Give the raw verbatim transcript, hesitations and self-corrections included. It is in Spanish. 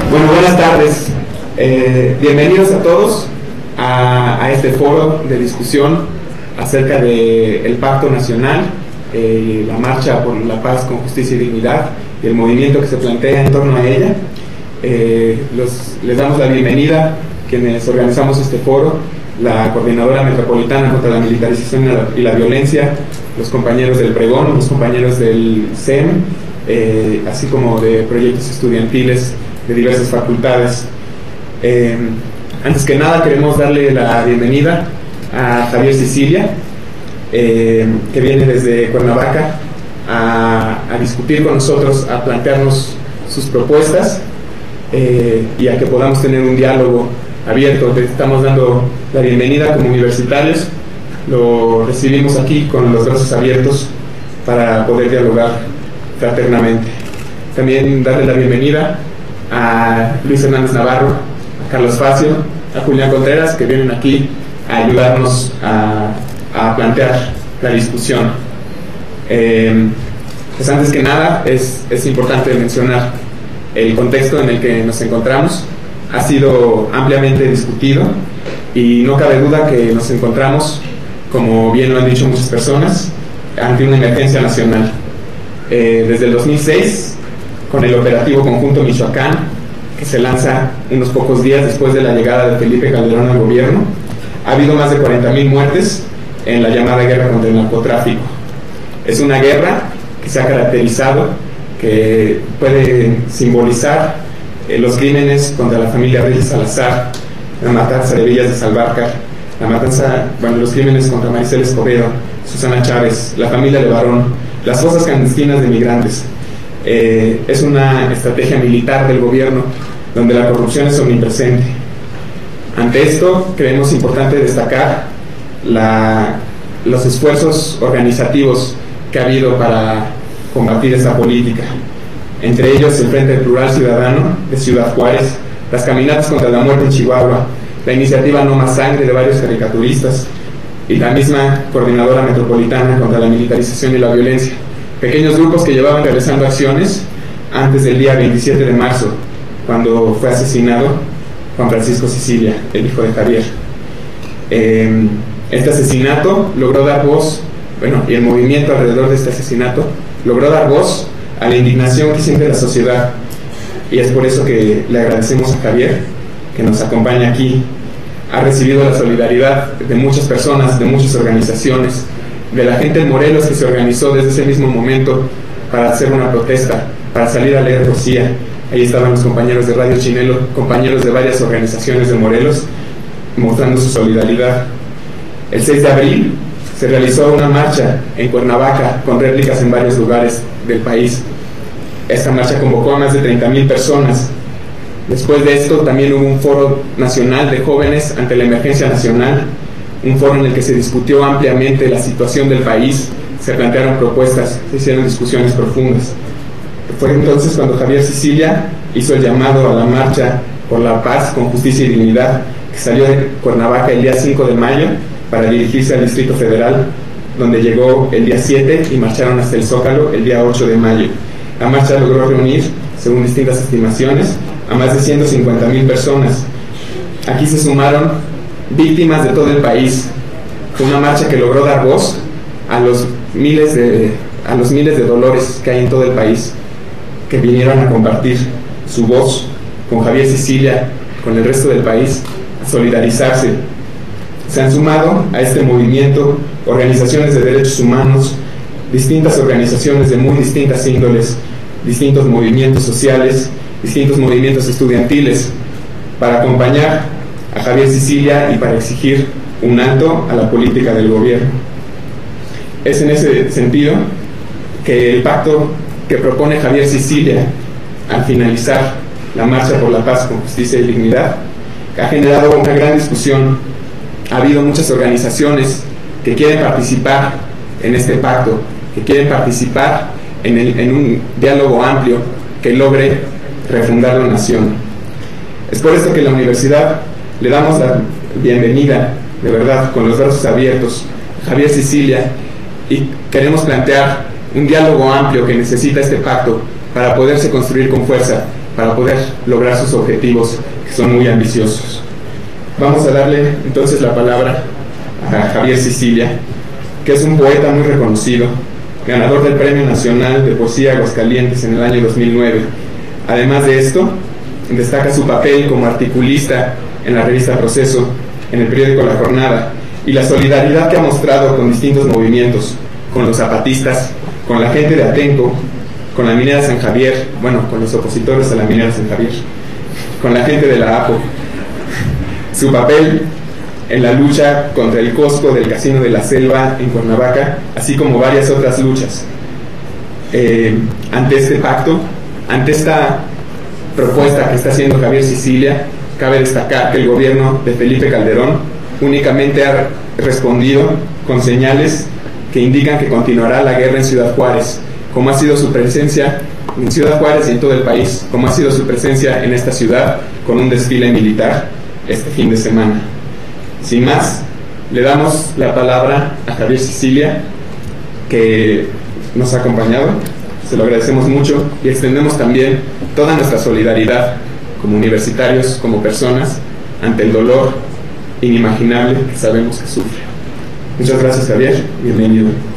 Bueno, buenas tardes. Eh, bienvenidos a todos a, a este foro de discusión acerca del Pacto Nacional, eh, la marcha por la paz con justicia y dignidad y el movimiento que se plantea en torno a ella. Eh, los, les damos la bienvenida quienes organizamos este foro, la Coordinadora Metropolitana contra la Militarización y la, y la Violencia, los compañeros del Pregón, los compañeros del C E M, eh, así como de proyectos estudiantiles de diversas facultades. Eh, antes que nada queremos darle la bienvenida a Javier Sicilia, eh, que viene desde Cuernavaca a, a discutir con nosotros, a plantearnos sus propuestas eh, y a que podamos tener un diálogo abierto. Te estamos dando la bienvenida como universitarios, lo recibimos aquí con los brazos abiertos para poder dialogar fraternamente. También darle la bienvenida a Luis Hernández Navarro, a Carlos Facio, a Julián Contreras, que vienen aquí a ayudarnos a, a plantear la discusión. Eh, pues antes que nada es, es importante mencionar el contexto en el que nos encontramos. Ha sido ampliamente discutido y no cabe duda que nos encontramos, como bien lo han dicho muchas personas, ante una emergencia nacional. Eh, desde el dos mil seis, con el operativo conjunto Michoacán, que se lanza unos pocos días después de la llegada de Felipe Calderón al gobierno, ha habido más de cuarenta mil muertes en la llamada guerra contra el narcotráfico. Es una guerra que se ha caracterizado, que puede simbolizar eh, los crímenes contra la familia Reyes Salazar, la matanza de Villas de Salvarcar, la matanza, bueno, los crímenes contra Maricel Escobedo, Susana Chávez, la familia Levarón, las fosas clandestinas de migrantes. Eh, es una estrategia militar del gobierno donde la corrupción es omnipresente. Ante esto, creemos importante destacar la, los esfuerzos organizativos que ha habido para combatir esta política. Entre ellos, el Frente Plural Ciudadano de Ciudad Juárez, las caminatas contra la muerte en Chihuahua, la iniciativa No Más Sangre de varios caricaturistas y la misma Coordinadora Metropolitana contra la Militarización y la Violencia. Pequeños grupos que llevaban realizando acciones antes del día veintisiete de marzo, cuando fue asesinado Juan Francisco Sicilia, el hijo de Javier. Eh, este asesinato logró dar voz, bueno, y el movimiento alrededor de este asesinato logró dar voz a la indignación que siente la sociedad, y es por eso que le agradecemos a Javier que nos acompaña aquí. Ha recibido la solidaridad de muchas personas, de muchas organizaciones, de la gente en Morelos que se organizó desde ese mismo momento para hacer una protesta, para salir a leer poesía. Ahí estaban los compañeros de Radio Chinelo, compañeros de varias organizaciones de Morelos, mostrando su solidaridad. El seis de abril se realizó una marcha en Cuernavaca con réplicas en varios lugares del país. Esta marcha convocó a más de treinta mil personas. Después de esto también hubo un foro nacional de jóvenes ante la emergencia nacional, un foro en el que se discutió ampliamente la situación del país, se plantearon propuestas, se hicieron discusiones profundas. Fue entonces cuando Javier Sicilia hizo el llamado a la marcha por la paz con justicia y dignidad, que salió de Cuernavaca el día cinco de mayo para dirigirse al Distrito Federal, donde llegó el día siete y marcharon hasta el Zócalo el día ocho de mayo. La marcha logró reunir, según distintas estimaciones, a más de ciento cincuenta mil personas. Aquí se sumaron víctimas de todo el país. Fue una marcha que logró dar voz a los miles de, a los miles de dolores que hay en todo el país, que vinieron a compartir su voz con Javier Sicilia, con el resto del país, a solidarizarse. Se han sumado a este movimiento organizaciones de derechos humanos, distintas organizaciones de muy distintas índoles, distintos movimientos sociales, distintos movimientos estudiantiles, para acompañar a Javier Sicilia y para exigir un alto a la política del gobierno. Es en ese sentido que el pacto que propone Javier Sicilia al finalizar la marcha por la paz con justicia y dignidad ha generado una gran discusión. Ha habido muchas organizaciones que quieren participar en este pacto, que quieren participar en, el, en un diálogo amplio que logre refundar la nación. Es por esto que la universidad le damos la bienvenida, de verdad, con los brazos abiertos, a Javier Sicilia, y queremos plantear un diálogo amplio que necesita este pacto para poderse construir con fuerza, para poder lograr sus objetivos, que son muy ambiciosos. Vamos a darle entonces la palabra a Javier Sicilia, que es un poeta muy reconocido, ganador del Premio Nacional de Poesía Aguascalientes en el año dos mil nueve. Además de esto, destaca su papel como articulista en la revista Proceso, en el periódico La Jornada, y la solidaridad que ha mostrado con distintos movimientos, con los zapatistas, con la gente de Atenco, con la minera San Javier, bueno, con los opositores a la minera San Javier, con la gente de la A P O. Su papel en la lucha contra el Costco del Casino de la Selva en Cuernavaca, así como varias otras luchas. Eh, ante este pacto, ante esta propuesta que está haciendo Javier Sicilia, cabe destacar que el gobierno de Felipe Calderón únicamente ha respondido con señales que indican que continuará la guerra en Ciudad Juárez, como ha sido su presencia en Ciudad Juárez y en todo el país, como ha sido su presencia en esta ciudad con un desfile militar este fin de semana. Sin más, le damos la palabra a Javier Sicilia, que nos ha acompañado. Se lo agradecemos mucho y extendemos también toda nuestra solidaridad como universitarios, como personas, ante el dolor inimaginable que sabemos que sufre. Muchas gracias, Javier. Bienvenido.